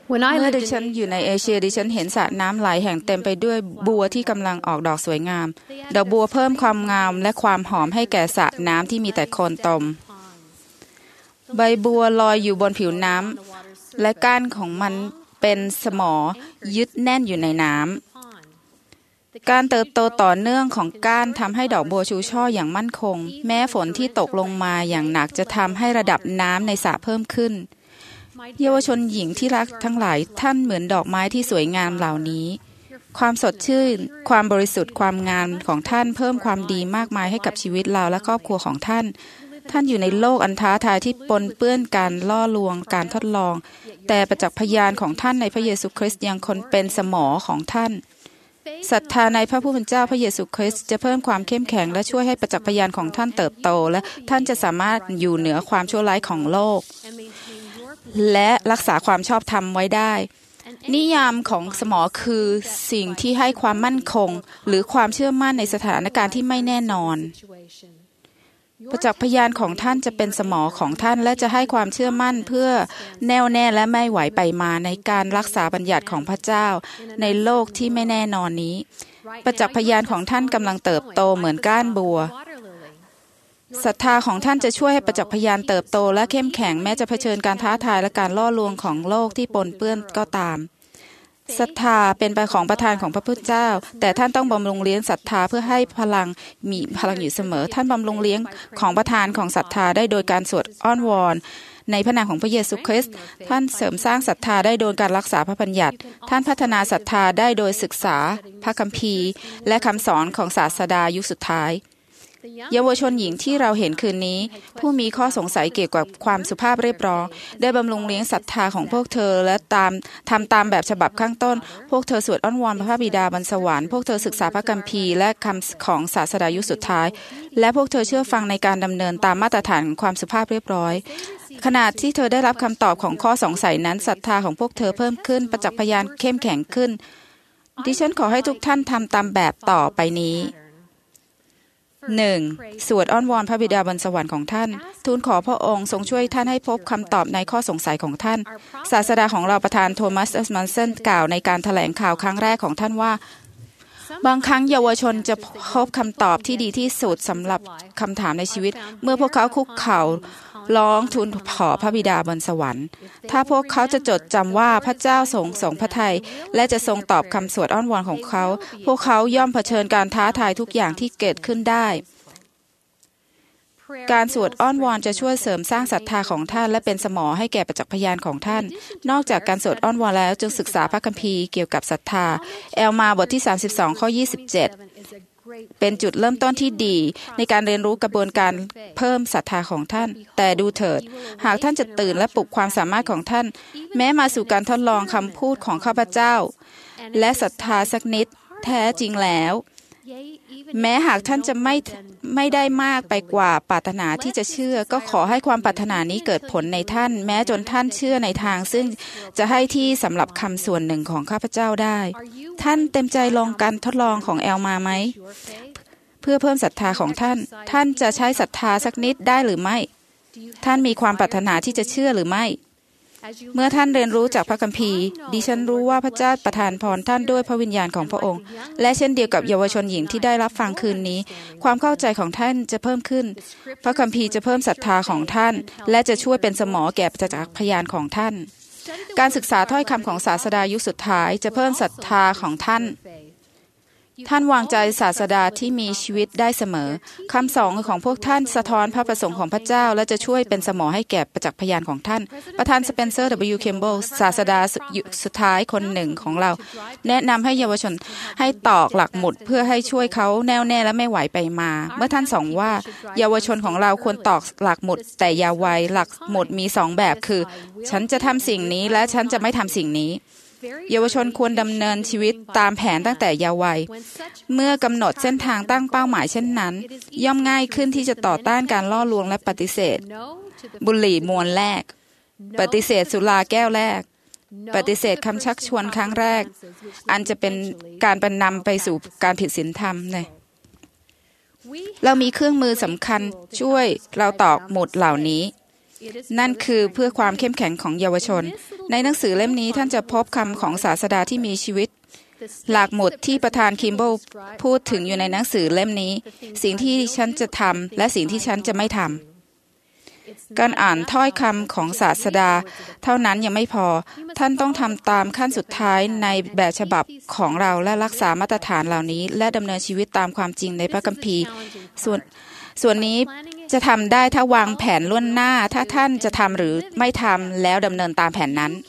เมื่อดิฉันอยู่ในเอเชียดิฉันเห็นสระน้ำหลายแห่งเต็มไปด้วยบัวที่กำลังออกดอกสวยงามดอกบัวเพิ่มความงามและความหอมให้แก่สระน้ำที่มีแต่โคลนตมใบบัวลอยอยู่บนผิวน้ำและก้านของมันเป็นสมอยึดแน่นอยู่ในน้ำการเติบโตต่อเนื่องของก้านทำให้ดอกบัวชูช่ออย่างมั่นคงแม้ฝนที่ตกลงมาอย่างหนักจะทำให้ระดับน้ำในสระเพิ่มขึ้นเยาวชนหญิงที่รักทั้งหลายท่านเหมือนดอกไม้ที่สวยงามเหล่านี้ความสดชื่นความบริสุทธิ์ความงามของท่านเพิ่มความดีมากมายให้กับชีวิตเราและครอบครัวของท่านท่านอยู่ในโลกอันท้าทายที่ปนเปื้อนการล่อลวงการทดลองแต่ประจักษ์พยานของท่านในพระเยซูคริสต์ยังคงเป็นสมอของท่านศรัทธาในพระผู้เป็นเจ้าพระเยซูคริสต์จะเพิ่มความเข้มแข็งและช่วยให้ประจักษ์พยานของท่านเติบโตและท่านจะสามารถอยู่เหนือความชั่วร้ายของโลกและรักษาความชอบธรรมไว้ได้นิยามของสมอคือสิ่งที่ให้ความมั่นคงหรือความเชื่อมั่นในสถานการณ์ที่ไม่แน่นอนประจักษ์พยานของท่านจะเป็นสมอของท่านและจะให้ความเชื่อมั่นเพื่อแน่วแน่และไม่ไหวไปมาในการรักษาบัญญัติของพระเจ้าในโลกที่ไม่แน่นอนนี้ประจักษ์พยานของท่านกำลังเติบโตเหมือนก้านบัวศรัทธาของท่านจะช่วยให้ประจักษ์พยานเติบโตและเข้มแข็งแม้จะเผชิญการท้าทายและการล่อลวงของโลกที่ปนเปื้อนก็ตามศรัทธาเป็นไปของประทานของพระพุทธเจ้าแต่ท่านต้องบำรุงเลี้ยงศรัทธาเพื่อให้มีพลังอยู่เสมอท่านบำรุงเลี้ยงของประทานของศรัทธาได้โดยการสวดอ้อนวอนในพระนามของพระเยซูคริสต์ท่านเสริมสร้างศรัทธาได้โดยการรักษาพระบัญญัติท่านพัฒนาศรัทธาได้โดยศึกษาพระคัมภีร์และคำสอนของศาสดายุคสุดท้ายเยาวชนหญิงที่เราเห็นคืนนี้ผู้มีข้อสงสัยเกี่ยวกับความสุภาพเรียบร้อยได้บำรุงเลี้ยงศรัทธาของพวกเธอและทำตามแบบฉบับข้างต้นพวกเธอสวดอ้อนวอนพระบิดาบนสวรรค์พวกเธอศึกษาพระคัมภีร์และคำของศาสดายุคสุดท้ายและพวกเธอเชื่อฟังในการดำเนินตามมาตรฐานของความสุภาพเรียบร้อยขณะที่เธอได้รับคำตอบของข้อสงสัยนั้นศรัทธาของพวกเธอเพิ่มขึ้นประจักษ์พยานเข้มแข็งขึ้นดิฉันขอให้ทุกท่านทำตามแบบต่อไปนี้ 1. สวดอ้อนวอนพระบิดาบนสวรรค์ของท่านทูลขอพระองค์ทรงช่วยท่านให้พบคำตอบในข้อสงสัยของท่านศาสดาของเราประธานโทมัส เอสมันสันกล่าวในการแถลงข่าวครั้งแรกของท่านว่าบางครั้งเยาวชนจะพบคำตอบที่ดีที่สุดสำหรับคำถามในชีวิตเมื่อพวกเขาคุกเข่าร้องทูลขอพระบิดาบนสวรรค์ถ้าพวกเขาจะจดจำว่าพระเจ้าทรงพระทัยและจะทรงตอบคำสวดอ้อนวอนของเขาพวกเขาย่อมเผชิญการท้าทายทุกอย่างที่เกิดขึ้นได้การสวดอ้อนวอนจะช่วยเสริมสร้างศรัทธาของท่านและเป็นสมอให้แก่ประจักษ์พยานของท่านนอกจากการสวดอ้อนวอนแล้วจงศึกษาพระคัมภีร์เกี่ยวกับศรัทธาเอลมาบทที่32ข้อ27เป็นจุดเริ่มต้นที่ดีในการเรียนรู้กระบวนการเพิ่มศรัทธาของท่านแต่ดูเถิดหากท่านจะตื่นและปลุกความสามารถของท่านแม้มาสู่การทดลองคำพูดของข้าพเจ้าและศรัทธาสักนิดแท้จริงแล้วแม้หากท่านจะไม่ได้มากไปกว่าปรารถนาที่จะเชื่อก็ขอให้ความปรารถนานี้เกิดผลในท่านแม้จนท่านเชื่อในทางซึ่งจะให้ที่สำหรับคำส่วนหนึ่งของข้าพเจ้าได้ท่านเต็มใจลองการทดลองของแอลมาไหมเพื่อเพิ่มศรัทธาของท่านท่านจะใช้ศรัทธาสักนิดได้หรือไม่ท่านมีความปรารถนาที่จะเชื่อหรือไม่เมื่อท่านเรียนรู้จากพระคัมภีร์ดิฉันรู้ว่าพระเจ้าประทานพรท่านด้วยพระวิญญาณของพระองค์และเช่นเดียวกับเยาวชนหญิงที่ได้รับฟังคืนนี้ความเข้าใจของท่านจะเพิ่มขึ้นพระคัมภีร์จะเพิ่มศรัทธาของท่านและจะช่วยเป็นสมอแก่ประจักษ์พยานของท่านการศึกษาถ้อยคำของศาสดายุคสุดท้ายจะเพิ่มศรัทธาของท่านวางใจศาสดาที่มีชีวิตได้เสมอคำสอนของพวกท่านสะท้อนพระประสงค์ของพระเจ้าและจะช่วยเป็นสมอให้แก่ประจักษ์พยานของท่านประธานสเปนเซอร์ W. เคมเบิลศาสดาสุดท้ายคนหนึ่งของเราแนะนำให้เยาวชนให้ตอกหลักหมุดเพื่อให้ช่วยเขาแน่วแน่และไม่ไหวไปมาเมื่อท่านสอนว่าเยาวชนของเราควรตอกหลักหมุดแต่อย่าไวหลักหมุดมี2แบบคือฉันจะทำสิ่งนี้และฉันจะไม่ทำสิ่งนี้เยาวชนควรดำเนินชีวิตตามแผนตั้งแต่เยาว์วัยเมื่อกำหนดเส้นทางตั้งเป้าหมายเช่นนั้นย่อมง่ายขึ้นที่จะต่อต้านการล่อลวงและปฏิเสธบุหรี่มวนแรกปฏิเสธสุราแก้วแรกปฏิเสธคำชักชวนครั้งแรกอันจะเป็นการนำไปสู่การผิดศีลธรรมเนี่ยเรามีเครื่องมือสำคัญช่วยเราตอกหมุดเหล่านี้นั่นคือเพื่อความเข้มแข็งของเยาวชนในหนังสือเล่มนี้ท่านจะพบคำของศาสดาที่มีชีวิตหลักหมุดที่ประธานคิมเบิลพูดถึงอยู่ในหนังสือเล่มนี้สิ่งที่ฉันจะทำและสิ่งที่ฉันจะไม่ทำการอ่านถ้อยคำของศาสดาเท่านั้นยังไม่พอท่านต้องทำตามขั้นสุดท้ายในแบบฉบับของเราและรักษามาตรฐานเหล่านี้และดำเนินชีวิตตามความจริงในพระคัมภีร์ส่วนนี้จะทำได้ถ้าวางแผนล่วงหน้าถ้าท่านจะทำหรือไม่ทำแล้วดำเนินตามแผนนั้น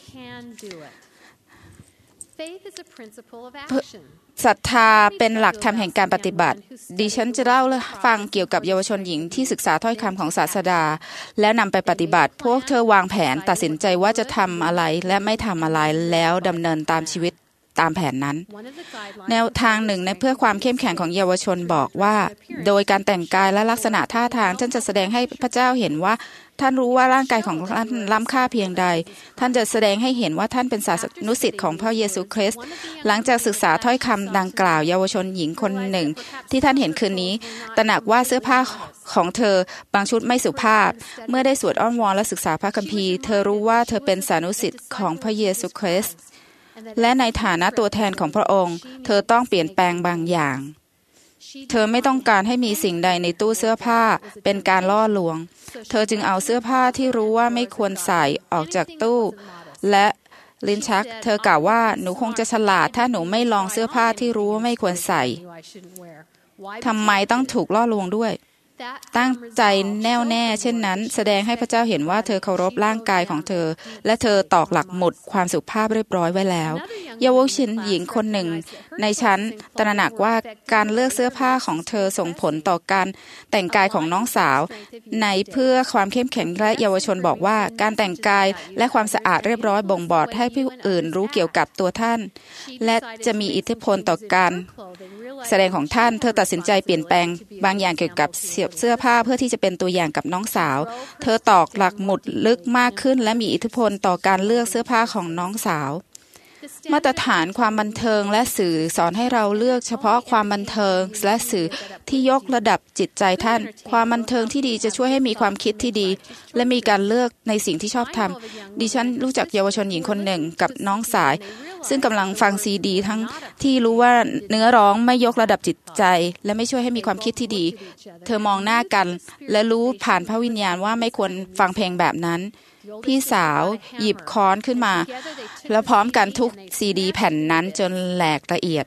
ศรัทธาเป็นหลักธรรมแห่งการปฏิบัติดิฉันจะเล่าฟังเกี่ยวกับเยาวชนหญิงที่ศึกษาถ้อยคำของศาสดาแล้วนำไปปฏิบัติพวกเธอวางแผนตัดสินใจว่าจะทำอะไรและไม่ทำอะไรแล้วดำเนินตามชีวิตตามแผนนั้นแนวทางหนึ่งในเพื่อความเข้มแข็งของเยาวชนบอกว่าโดยการแต่งกายและลักษณะท่าทางท่านจะแสดงให้พระเจ้าเห็นว่าท่านรู้ว่าร่างกายของท่านล้ำค่าเพียงใดท่านจะแสดงให้เห็นว่าท่านเป็นศาสนุศิษย์ของพระเยซูคริสต์หลังจากศึกษาถ้อยคำดังกล่าวเยาวชนหญิงคนหนึ่งที่ท่านเห็นคืนนี้ตระหนักว่าเสื้อผ้าของเธอบางชุดไม่สุภาพเมื่อได้สวดอ้อนวอนและศึกษาพระคัมภีร์เธอรู้ว่าเธอเป็นศาสนุศิษย์ของพระเยซูคริสต์และในฐานะตัวแทนของพระองค์เธอต้องเปลี่ยนแปลงบางอย่างเธอไม่ต้องการให้มีสิ่งใดในตู้เสื้อผ้าเป็นการล่อลวงเธอจึงเอาเสื้อผ้าที่รู้ว่าไม่ควรใส่ออกจากตู้และลิ้นชักเธอกล่าวว่าหนูคงจะฉลาดถ้าหนูไม่ลองเสื้อผ้าที่รู้ว่าไม่ควรใส่ทำไมต้องถูกล่อลวงด้วยตั้งใจแน่วแน่เช่นนั้นแสดงให้พระเจ้าเห็นว่าเธอเคารพร่างกายของเธอและเธอตอกหลักหมุดความสุภาพเรียบร้อยไว้แล้วเยาวชนหญิงคนหนึ่งในชั้นตระหนักว่าการเลือกเสื้อผ้าของเธอส่งผลต่อการแต่งกายของน้องสาวในเพื่อความเข้มแข็งและเยาวชนบอกว่าการแต่งกายและความสะอาดเรียบร้อยบ่งบอกให้ผู้อื่นรู้เกี่ยวกับตัวท่านและจะมีอิทธิพลต่อการแสดงของท่านเธอตัดสินใจเปลี่ยนแปลงบางอย่างเกี่ยวกับเสื้อผ้าเพื่อที่จะเป็นตัวอย่างกับน้องสาวเธอตอกหลักหมุดลึกมากขึ้นและมีอิทธิพลต่อการเลือกเสื้อผ้าของน้องสาวมาตรฐานความบันเทิงและสื่อสอนให้เราเลือกเฉพาะความบันเทิงและสื่อที่ยกระดับจิตใจท่านความบันเทิงที่ดีจะช่วยให้มีความคิดที่ดีและมีการเลือกในสิ่งที่ชอบทำดิฉันรู้จักเยาวชนหญิงคนหนึ่งกับน้องสายซึ่งกำลังฟังซีดีทั้งที่รู้ว่าเนื้อร้องไม่ยกระดับจิตใจและไม่ช่วยให้มีความคิดที่ดีเธอมองหน้ากันและรู้ผ่านพระวิญญาณว่าไม่ควรฟังเพลงแบบนั้นพี่สาวหยิบค้อนขึ้นมาแล้วพร้อมกันทุกซีดีแผ่นนั้นจนแหลกละเอียด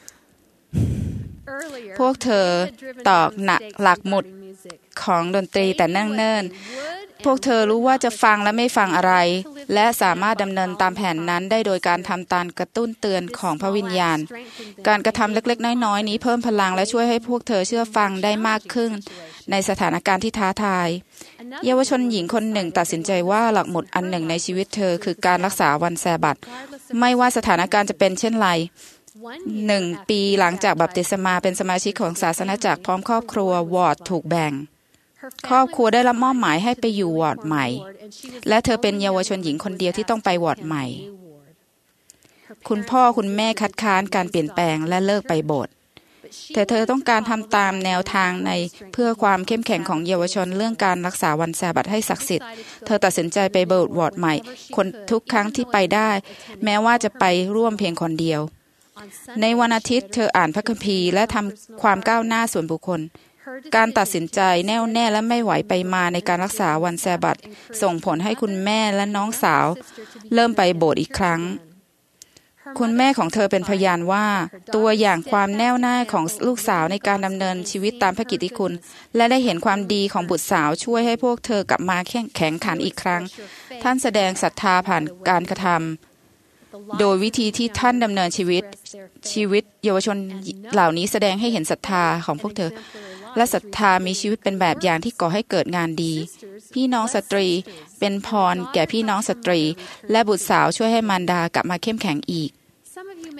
พวกเธอตอกหลักหมุดของดนตรีแต่เนิ่นๆพวกเธอรู้ว่าจะฟังและไม่ฟังอะไรและสามารถดำเนินตามแผนนั้นได้โดยการทำตามกระตุ้นเตือนของพระวิญญาณการกระทำเล็กๆน้อยๆนี้เพิ่มพลังและช่วยให้พวกเธอเชื่อฟังได้มากขึ้นในสถานการณ์ที่ท้าทายเยาวชนหญิงคนหนึ่งตัดสินใจว่าหลักหมุดอันหนึ่งในชีวิตเธอคือการรักษาวันแซบัตไม่ว่าสถานการณ์จะเป็นเช่นไร1 ปีหลังจากบัพติศมาเป็นสมาชิกของศาสนาจักรพร้อมครอบครัววอร์ดถูกแบ่งครอบครัวได้รับมอบหมายให้ไปอยู่วอร์ดใหม่และเธอเป็นเยาวชนหญิงคนเดียวที่ต้องไปวอร์ดใหม่คุณพ่อคุณแม่คัดค้านการเปลี่ยนแปลงและเลิกไปโบสถ์แต่เธอต้องการทำตามแนวทางในเพื่อความเข้มแข็งของเยาวชนเรื่องการรักษาวันแซบัตให้ศักดิ์สิทธิ์เธอตัดสินใจไปโบสถ์วอร์ดใหม่คนทุกครั้งที่ไปได้แม้ว่าจะไปร่วมเพียงคนเดียวในวันอาทิตย์เธออ่านพระคัมภีร์และทำความก้าวหน้าส่วนบุคคลการตัดสินใจแน่วแน่และไม่ไหวไปมาในการรักษาวันแซบัตส่งผลให้คุณแม่และน้องสาวเริ่มไปโบสถ์อีกครั้งคุณแม่ของเธอเป็นพยานว่าตัวอย่างความแน่วแน่ของลูกสาวในการดำเนินชีวิตตามพระกิตติคุณและได้เห็นความดีของบุตรสาวช่วยให้พวกเธอกลับมาแข็งขันอีกครั้งท่านแสดงศรัทธาผ่านการกระทำโดยวิธีที่ท่านดำเนินชีวิตเยาวชนเหล่านี้แสดงให้เห็นศรัทธาของพวกเธอและศรัทธามีชีวิตเป็นแบบอย่างที่ก่อให้เกิดงานดีพี่น้องสตรีเป็นพรแก่พี่น้องสตรีและบุตรสาวช่วยให้มารดากลับมาเข้มแข็งอีก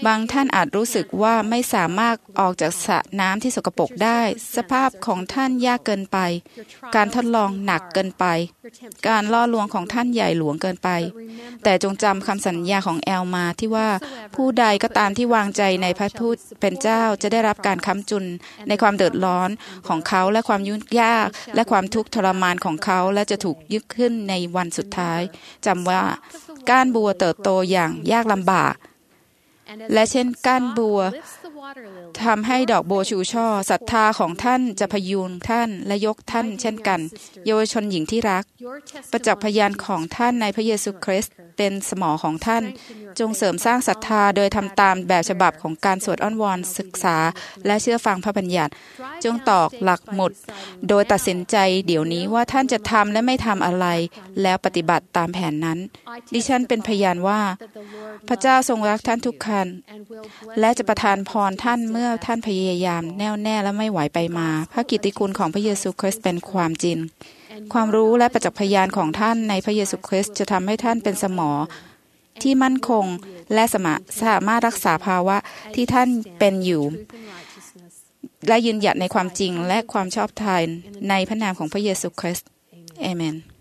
บางท่านอาจรู้สึกว่าไม่สามารถออกจากสระน้ำที่สกปรกได้สภาพของท่านยากเกินไปการทดลองหนักเกินไปการล่อลวงของท่านใหญ่หลวงเกินไปแต่จงจำคำสัญญาของแอลมาที่ว่าผู้ใดก็ตามที่วางใจในพระผู้เป็นเจ้าจะได้รับการค้ำจุนในความเดือดร้อนของเขาและความยุ่งยากและความทุกข์ทรมานของเขาและจะถูกยึดขึ้นในวันสุดท้ายจำว่าก้านบัวเติบโตอย่างยากลำบากและเช่นก้านบัวทำให้ดอกบัวชูช่อศรัทธาของท่านจะพยุงท่านและยกท่านเช่นกันเยาวชนหญิงที่รักประจักษ์พยานของท่านในพระเยซูคริสต์เป็นสมอของท่านจงเสริมสร้างศรัทธาโดยทำตามแบบฉบับของการสวดอ้อนวอนศึกษาและเชื่อฟังพระบัญญัติจงตอกหลักหมุดโดยตัดสินใจเดี๋ยวนี้ว่าท่านจะทำและไม่ทำอะไรแล้วปฏิบัติตามแผนนั้นดิฉันเป็นพยานว่าพระเจ้าทรงรักท่านทุกคนและจะประทานพรท่านเมื่อท่านพยายามแน่วแน่และไม่ไหวไปมาพระกิตติคุณของพระเยซูคริสต์เป็นความจริงความรู้และประจักษ์พยานของท่านในพระเยซูคริสต์จะทำให้ท่านเป็นสมอที่มั่นคงและสามารถรักษาภาวะที่ท่านเป็นอยู่และยืนหยัดในความจริงและความชอบธรรมในพระนามของพระเยซูคริสต์อาเมน